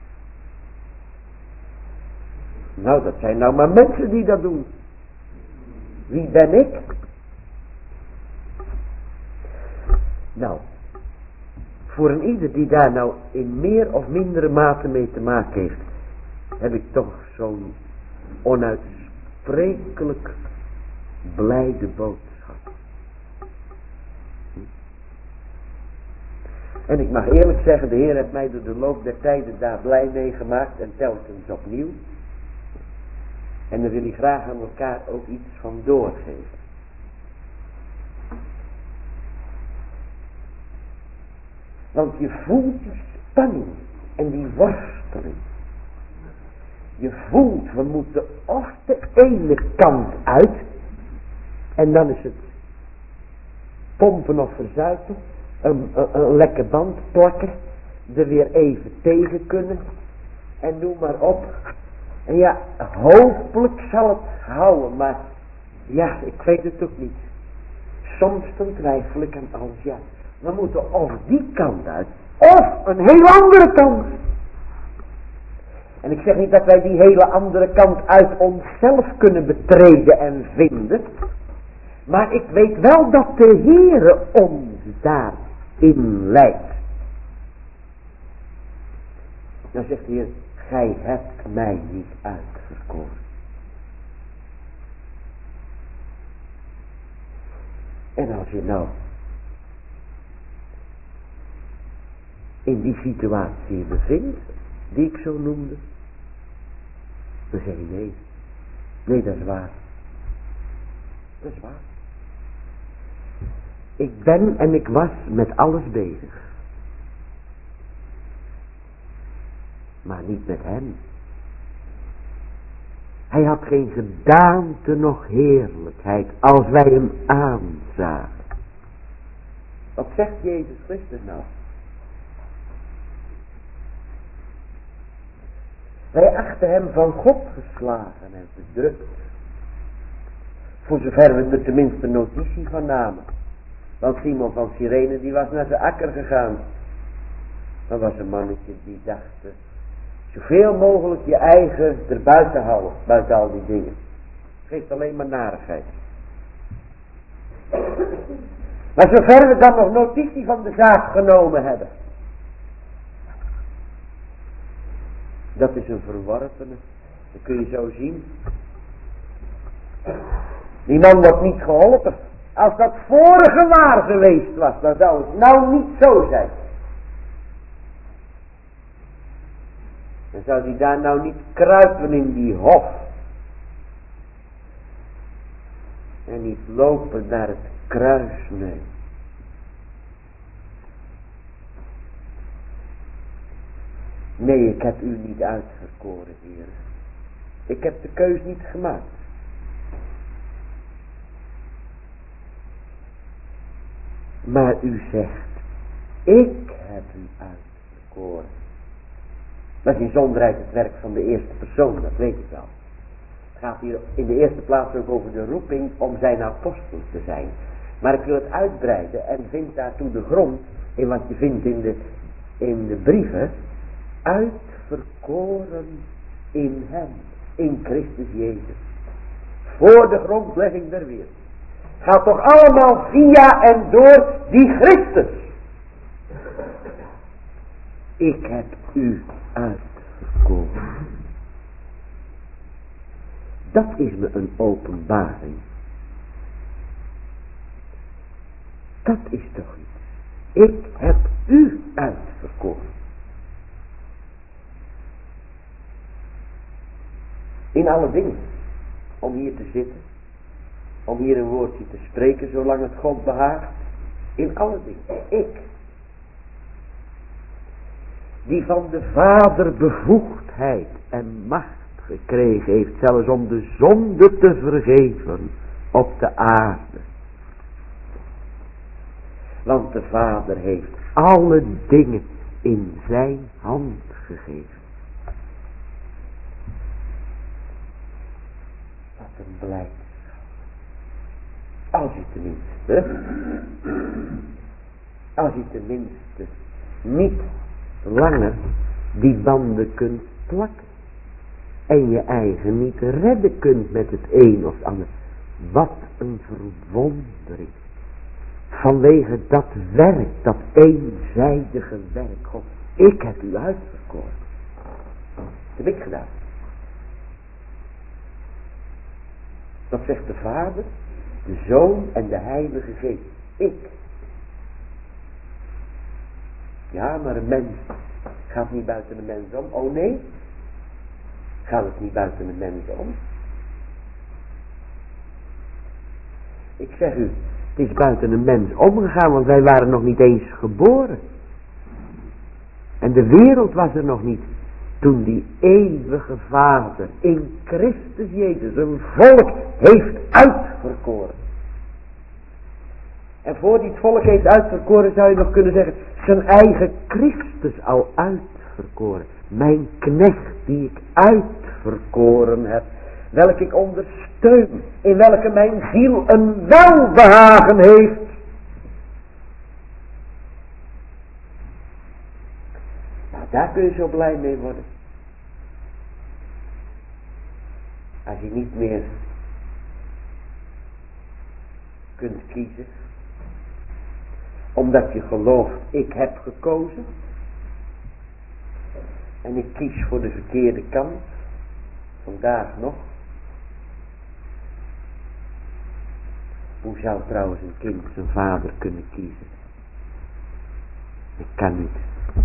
Nou, dat zijn nou maar mensen die dat doen. Wie ben ik? Nou, voor een ieder die daar nou in meer of mindere mate mee te maken heeft, heb ik toch zo'n onuitsprekelijk blijde boodschap. En ik mag eerlijk zeggen, de Heer heeft mij door de loop der tijden daar blij mee gemaakt en telkens opnieuw. En daar wil hij graag aan elkaar ook iets van doorgeven. Want je voelt die spanning en die worsteling. Je voelt, we moeten of de ene kant uit. En dan is het pompen of verzuipen. Een lekker band plakken. Er weer even tegen kunnen. En noem maar op. En ja, hopelijk zal het houden. Maar ja, ik weet het ook niet. Soms dan twijfel ik aan alles. Ja, we moeten of die kant uit. Of een heel andere kant. En ik zeg niet dat wij die hele andere kant uit onszelf kunnen betreden en vinden. Maar ik weet wel dat de Heere ons daarin leidt. Dan zegt de Heer, gij hebt mij niet uitverkoren. En als je nou in die situatie bevindt, die ik zo noemde, dan zeg je nee. Nee, dat is waar. Dat is waar. Ik ben en ik was met alles bezig. Maar niet met hem. Hij had geen gedaante noch heerlijkheid als wij hem aanzagen. Wat zegt Jezus Christus nou? Wij achten hem van God geslagen en verdrukt. Voor zover we er tenminste notitie van namen. Want Simon van Cyrene die was naar zijn akker gegaan. Dat was een mannetje die dacht, zoveel mogelijk je eigen erbuiten houden, buiten al die dingen. Geeft alleen maar narigheid. Maar zover we dan nog notitie van de zaak genomen hebben. Dat is een verworpene. Dat kun je zo zien. Die man wordt niet geholpen. Als dat vorige waar geweest was, dan zou het nou niet zo zijn. Dan zou die daar nou niet kruipen in die hof. En niet lopen naar het kruis, nee. Nee, ik heb u niet uitverkoren, Heer. Ik heb de keus niet gemaakt. Maar u zegt, ik heb u uitverkoren. Dat is in zonderheid het werk van de eerste persoon, dat weet ik wel. Het gaat hier in de eerste plaats ook over de roeping om zijn apostel te zijn. Maar ik wil het uitbreiden en vind daartoe de grond in wat je vindt in de brieven. Uitverkoren in hem, in Christus Jezus. Voor de grondlegging der wereld. Gaat toch allemaal via en door die Christus. Ik heb u uitverkoren. Dat is me een openbaring. Dat is toch iets. Ik heb u uitverkoren. In alle dingen. Om hier te zitten. Om hier een woordje te spreken zolang het God behaagt. In alle dingen. Ik. Die van de Vader bevoegdheid en macht gekregen heeft. Zelfs om de zonde te vergeven op de aarde. Want de Vader heeft alle dingen in zijn hand gegeven. Wat een blijdschap. Als u tenminste niet langer die banden kunt plakken. En je eigen niet redden kunt met het een of het ander. Wat een verwondering. Vanwege dat werk, dat eenzijdige werk. God, ik heb u uitverkoren. Dat heb ik gedaan. Dat zegt de Vader, de Zoon en de Heilige Geest. Ik. Ja, maar een mens gaat niet buiten de mens om. Oh nee? Gaat het niet buiten de mens om? Ik zeg u, het is buiten een mens omgegaan, want wij waren nog niet eens geboren. En de wereld was er nog niet. Toen die eeuwige Vader in Christus Jezus een volk heeft uitverkoren. En voor die het volk heeft uitverkoren zou je nog kunnen zeggen. Zijn eigen Christus al uitverkoren. Mijn knecht die ik uitverkoren heb. Welke ik ondersteun. In welke mijn ziel een welbehagen heeft. Nou, daar kun je zo blij mee worden. Als je niet meer kunt kiezen. Omdat je gelooft, ik heb gekozen. En ik kies voor de verkeerde kant. Vandaag nog. Hoe zou trouwens een kind zijn vader kunnen kiezen? Ik kan niet.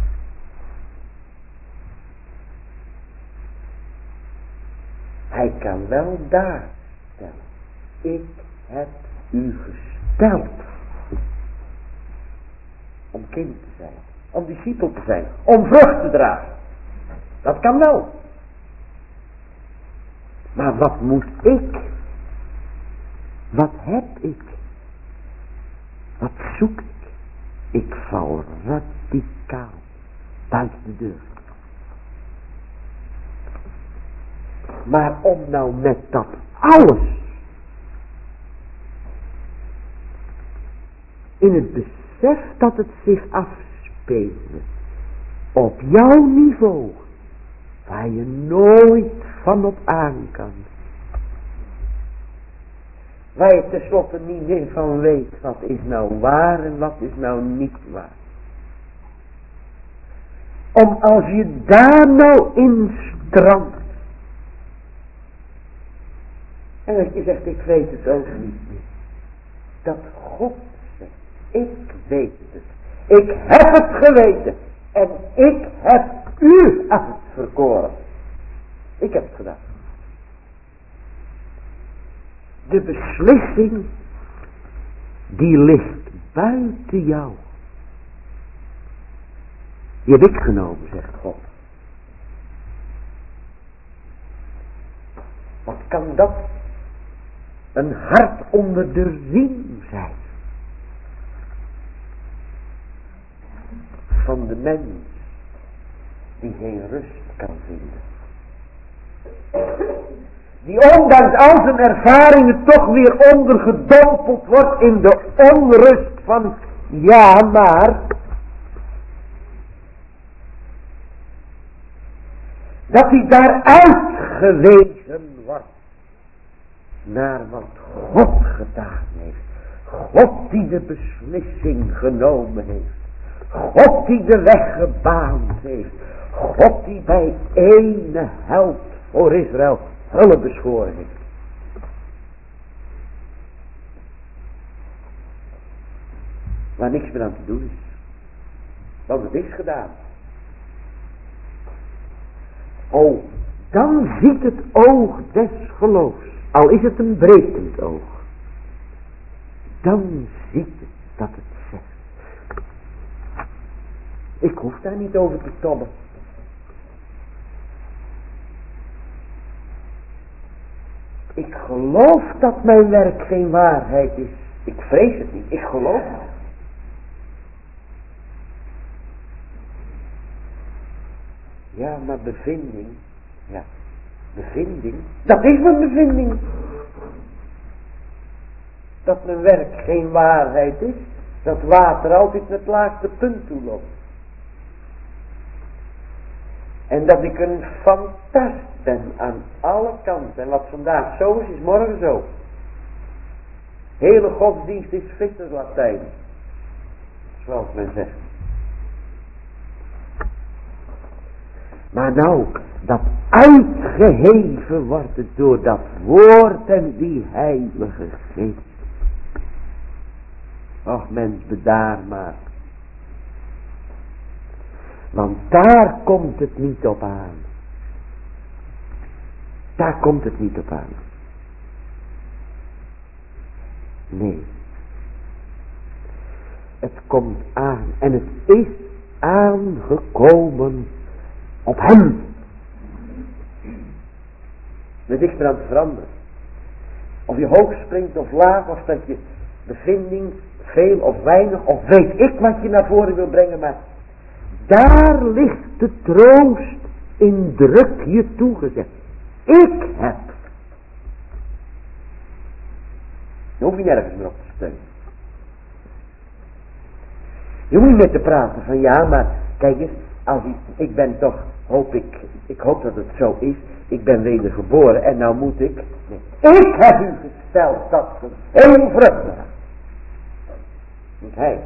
Hij kan wel daar stellen. Ik heb u gesteld. Om kind te zijn. Om discipel te zijn. Om vrucht te dragen. Dat kan wel. Maar wat moet ik? Wat heb ik? Wat zoek ik? Ik val radicaal buiten de deur. Maar om nou met dat alles in het besef dat het zich afspeelt op jouw niveau, waar je nooit van op aan kan, waar je tenslotte niet meer van weet wat is nou waar en wat is nou niet waar. Om als je daar nou in strandt en dat je zegt ik weet het ook niet meer, dat God zegt ik weet het, ik heb het geweten en ik heb u uitverkoren. Ik heb het gedaan. De beslissing die ligt buiten jou. Die heb ik genomen, zegt God. Wat kan dat? Een hart onder de riem zijn. Van de mens die geen rust kan vinden. Die ondanks al zijn ervaringen toch weer ondergedompeld wordt in de onrust van ja maar. Dat hij daaruit gewezen wordt naar wat God gedaan heeft. God die de beslissing genomen heeft. God die de weg gebaand heeft. God die bij ene held voor Israël hulp beschoren heeft. Waar niks meer aan te doen is. Want het is gedaan. Oh, dan ziet het oog des geloofs, al is het een brekend oog, dan ziet het dat het zegt. Ik hoef daar niet over te tobben. Ik geloof dat mijn werk geen waarheid is. Ik vrees het niet, ik geloof het. Ja, maar bevinding, ja, bevinding, dat is mijn bevinding. Dat mijn werk geen waarheid is, dat water altijd naar het laagste punt toe loopt. En dat ik een fantast ben aan alle kanten. En wat vandaag zo is morgen zo. Hele godsdienst is visserslatijn, zoals men zegt. Maar nou, dat uitgeheven wordt door dat woord en die heilige geest. Och mens, bedaar maar. Want daar komt het niet op aan. Daar komt het niet op aan. Nee. Het komt aan en het is aangekomen op hem. Dat is er aan het veranderen. Of je hoog springt of laag, of dat je bevinding veel of weinig, of weet ik wat je naar voren wil brengen, maar daar ligt de troost in druk je toegezet. Ik heb. Je hoeft je nergens meer op te steunen. Je hoeft niet meer te praten van ja, maar kijk eens, als ik ben toch, ik hoop dat het zo is, ik ben wedergeboren en nou moet ik. Nee, ik heb u gesteld dat ze heel vruchtig. Niet hij.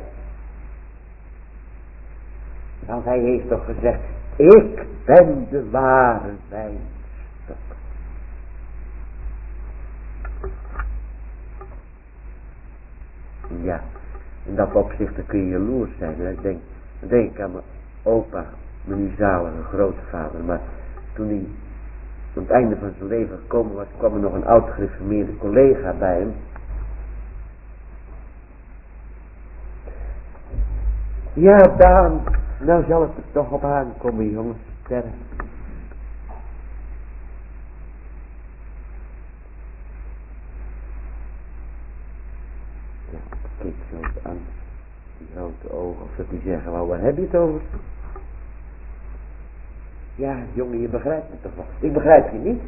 Want hij heeft toch gezegd, ik ben de ware wijnstok. Ja, in dat opzicht dan kun je jaloers zijn. En dan denk ik aan mijn opa, mijn nu zalige grootvader. Maar toen hij aan het einde van zijn leven gekomen was, kwam er nog een oud gereformeerde collega bij hem. Ja, Daan, nou zal het er toch op aankomen, jongens. Sterk. Ja, kijk zo aan die grote ogen, of dat die zeggen, wel, waar heb je het over? Ja, jongen, je begrijpt me toch wel. Ik begrijp je niet.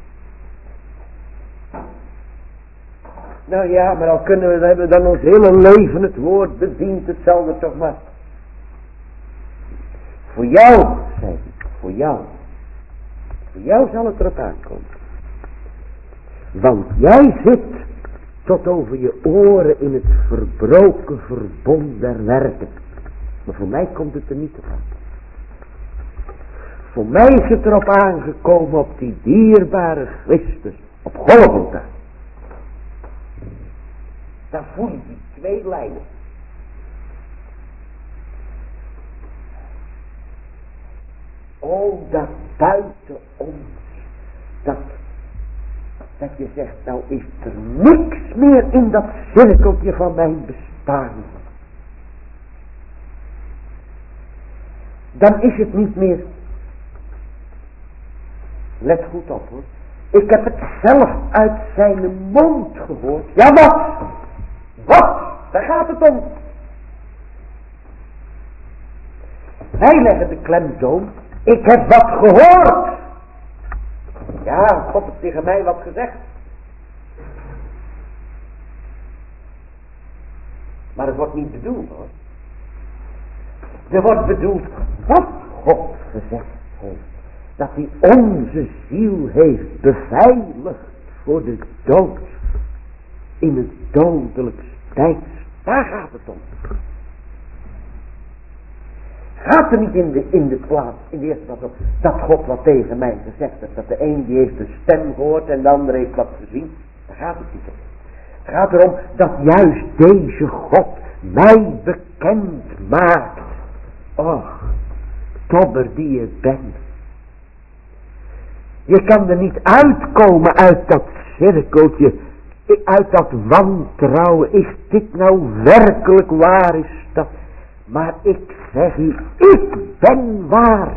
Nou ja, maar al hebben we dan ons hele leven het woord bediend, het zal er toch maar. Voor jou, zei hij, voor jou. Voor jou zal het erop aankomen. Want jij zit tot over je oren in het verbroken verbond der werken. Maar voor mij komt het er niet op aan. Voor mij is het erop aangekomen op die dierbare Christus, op Golgotha. Daar voel je die twee lijnen. Oh, dat buiten ons, dat je zegt, nou is er niks meer in dat cirkeltje van mijn bestaan. Dan is het niet meer. Let goed op hoor. Ik heb het zelf uit zijn mond gehoord. Ja, wat? Wat? Daar gaat het om. Wij leggen de klemtoon. Ik heb wat gehoord. Ja, God heeft tegen mij wat gezegd. Maar het wordt niet bedoeld hoor. Er wordt bedoeld wat God gezegd heeft. Dat hij onze ziel heeft beveiligd voor de dood. In het dodelijkste tijd. Daar gaat het om. Gaat er niet in de plaats, in de eerste plaats op, dat God wat tegen mij gezegd heeft. Dat de een die heeft een stem gehoord en de ander heeft wat gezien. Daar gaat het niet om. Het gaat erom dat juist deze God mij bekend maakt. Och, tobber die je bent. Je kan er niet uitkomen uit dat cirkeltje, uit dat wantrouwen. Is dit nou werkelijk waar? Is dat? Maar ik zeg u, ik ben waar.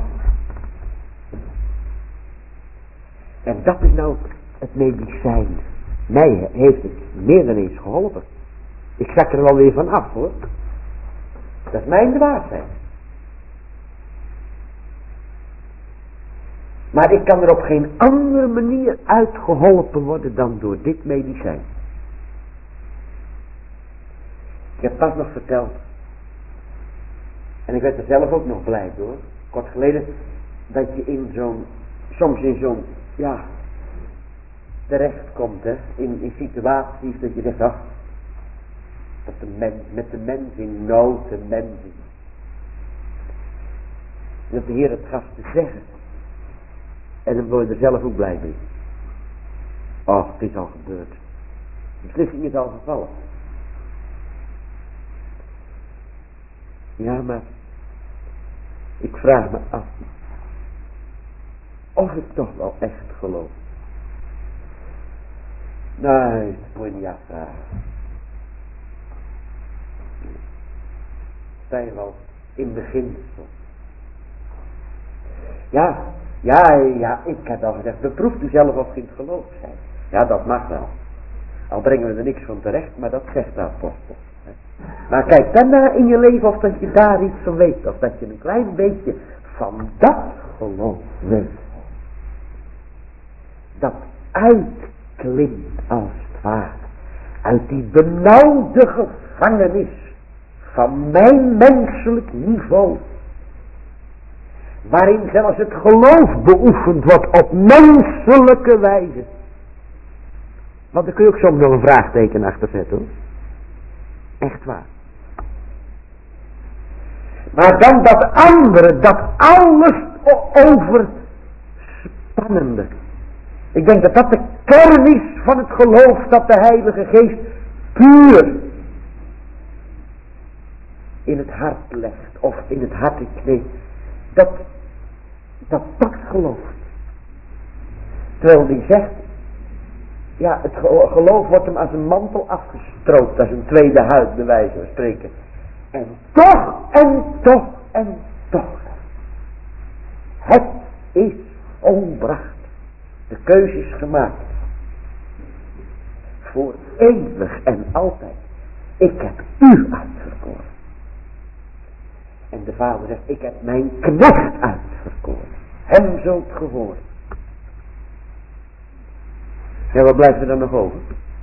En dat is nou het medicijn. Mij heeft het meer dan eens geholpen. Ik zak er wel weer van af hoor. Dat is mijn waarheid. Maar ik kan er op geen andere manier uitgeholpen worden dan door dit medicijn. Ik heb pas nog verteld. En ik werd er zelf ook nog blij door. Kort geleden. Dat je soms in zo'n, ja, terecht komt hè. In situaties dat je zegt, ach. Dat de mens, met de mens in nood, de mens in. Dat de Heer het gaf te zeggen. En dan word je er zelf ook blij mee. Oh, het is al gebeurd. De beslissing is al gevallen. Ja, maar ik vraag me af of ik toch wel echt geloof. Nee, dat moet je niet afvragen. Sta je wel in beginsel. Ja, ik heb al gezegd, beproeft u zelf of je in het geloof zijn. Ja, dat mag wel. Al brengen we er niks van terecht, maar dat zegt de apostel. Maar kijk daarna in je leven of dat je daar iets van weet. Of dat je een klein beetje van dat geloof weet. Dat uitklimt als het ware. Uit die benauwde gevangenis van mijn menselijk niveau. Waarin zelfs het geloof beoefend wordt op menselijke wijze. Want daar kun je ook soms nog een vraagteken achter zetten hoor. Echt waar. Maar dan dat andere, dat alles overspannende. Ik denk dat dat de kern is van het geloof dat de Heilige Geest puur in het hart legt. Of in het hart kneedt. Dat geloof. Terwijl die zegt, ja, het geloof wordt hem als een mantel afgestroopt, als een tweede huid, bij wijze van spreken. En toch. Het is volbracht. De keuze is gemaakt. Voor eeuwig en altijd. Ik heb u uitverkoren. En de vader zegt, ik heb mijn knecht uitverkoren. Hem zult gehoord. Ja, wat blijft er dan nog over?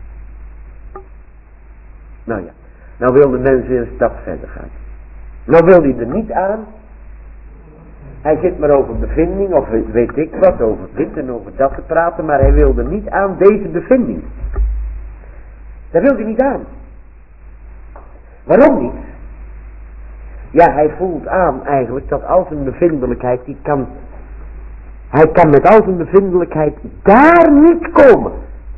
Nou ja, nou wil de mens weer een stap verder gaan. Nou wil hij er niet aan. Hij zit maar over bevinding, of weet ik wat, over dit en over dat te praten, maar hij wil er niet aan deze bevinding. Daar wil hij niet aan. Waarom niet? Ja, hij voelt aan eigenlijk dat al zijn bevindelijkheid, hij kan met al zijn bevindelijkheid daar niet komen.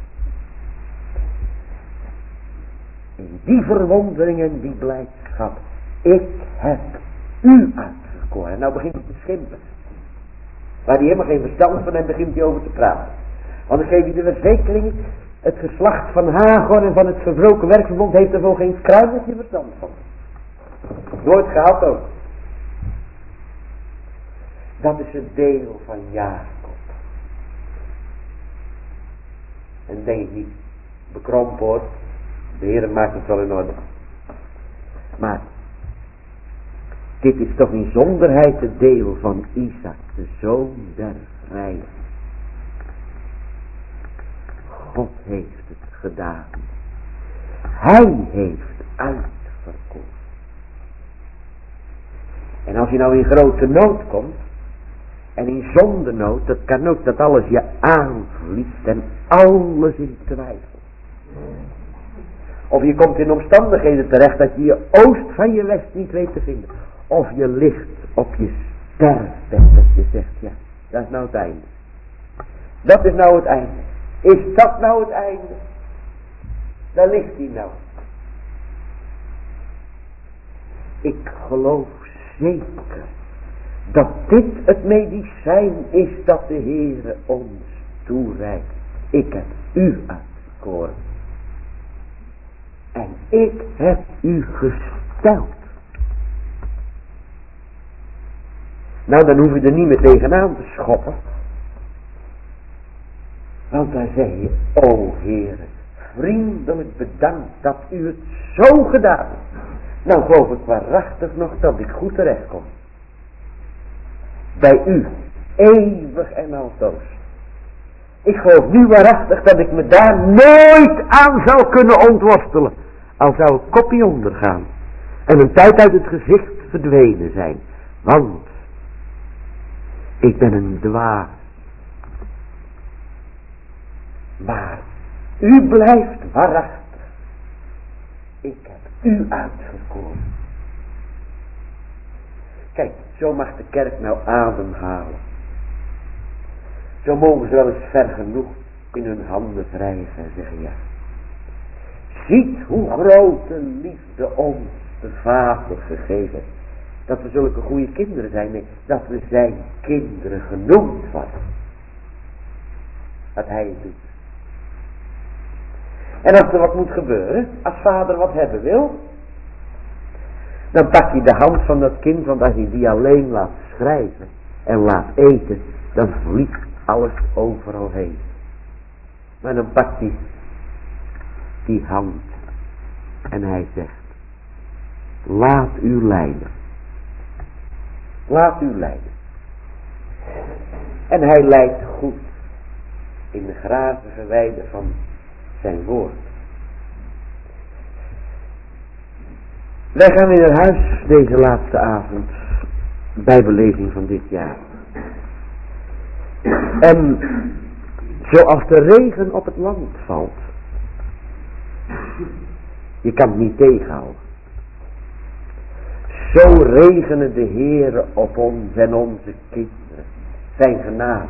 In die verwondering en die blijdschap. Ik heb u uitverkoren. En nou begint hij te schimpen. Waar hij helemaal geen verstand van en begint hij over te praten. Want dan geef hij de verzekering. Het geslacht van Hagar en van het verbroken werkverbond heeft er voor geen kruimeltje verstand van. Nooit gehad ook. Dat is het deel van Jacob. En denk niet bekrompen hoor. De Heer maakt het wel in orde. Maar dit is toch in zonderheid het deel van Isaac, de zoon der vrije. God heeft het gedaan. Hij heeft uitverkoren. En als je nou in grote nood komt, en in zondenood, dat kan ook dat alles je aanvliegt en alles in twijfel. Of je komt in omstandigheden terecht dat je je oost van je west niet weet te vinden. Of je ligt op je sterfbed dat je zegt, ja, dat is nou het einde. Dat is nou het einde. Is dat nou het einde? Daar ligt hij nou. Ik geloof zeker dat dit het medicijn is dat de Heere ons toereikt. Ik heb u uitverkoren. En ik heb u gesteld. Nou, dan hoef je er niet meer tegenaan te schoppen. Want dan zeg je, o Heere, vriendelijk bedankt dat u het zo gedaan hebt. Nou geloof ik waarachtig nog dat ik goed terecht kom. Bij u, eeuwig en altoos. Ik geloof nu waarachtig dat ik me daar nooit aan zou kunnen ontworstelen. Al zou ik kopje ondergaan. En een tijd uit het gezicht verdwenen zijn. Want ik ben een dwaas. Maar u blijft waarachtig. Ik heb u uitverkoren. Kijk, zo mag de kerk nou ademhalen. Zo mogen ze wel eens ver genoeg in hun handen wrijven en zeggen ja. Ziet hoe grote liefde ons de Vader gegeven heeft. Dat we zulke goede kinderen zijn. Nee, dat we zijn kinderen genoemd worden. Wat hij doet. En als er wat moet gebeuren, als vader wat hebben wil, Dan pak je de hand van dat kind, want als je die alleen laat schrijven en laat eten, dan vliegt alles overal heen. Maar dan pakt hij die hand en hij zegt, laat u leiden. Laat u leiden. En hij leidt goed in de grazige weide van zijn woord. Wij gaan weer naar huis deze laatste avond, bijbellezing van dit jaar. En zoals de regen op het land valt, je kan het niet tegenhouden. Zo regenen de Heere op ons en onze kinderen, zijn genade.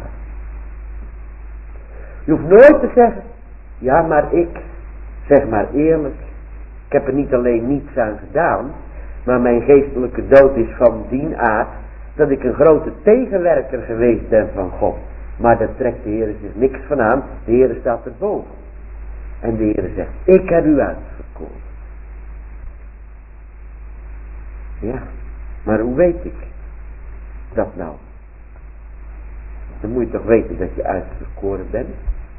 Je hoeft nooit te zeggen, ja maar ik, zeg maar eerlijk, ik heb er niet alleen niets aan gedaan, maar mijn geestelijke dood is van die aard dat ik een grote tegenwerker geweest ben van God. Maar daar trekt de Heere zich niks van aan, de Heere staat erboven. En de Heere zegt, ik heb u uitverkoren. Ja, maar hoe weet ik dat nou? Dan moet je toch weten dat je uitverkoren bent.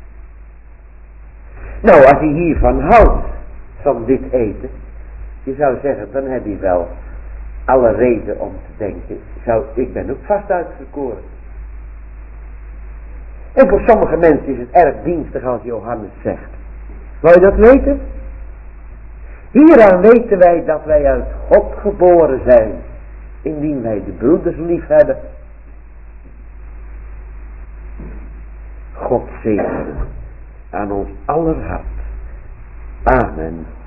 Nou, als je hiervan houdt, van dit eten, je zou zeggen, dan heb je wel alle reden om te denken, ik ben ook vast uitverkoren. En voor sommige mensen is het erg dienstig als Johannes zegt. Wil je dat weten? Hieraan weten wij dat wij uit God geboren zijn, indien wij de broeders lief hebben. God zegen aan ons aller hart. Amen.